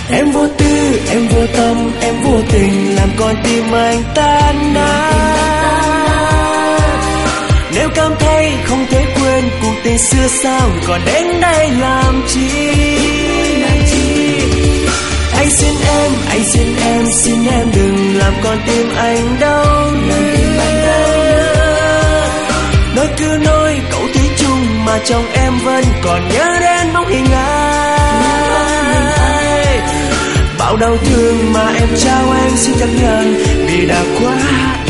Em vô tư, em vô tâm, em vô tình làm con tim anh tan nát. Nếu cảm thấy không thể quên cuộc tình xưa sao còn đến đây làm chi? Anh xin em đừng làm con tim anh đau nữa. Nói cứ nói cậu thủy chung mà trong em vẫn còn nhớ đến bóng hình ai. Bao đau thương mà em trao anh xin chấp nhận vì đã quá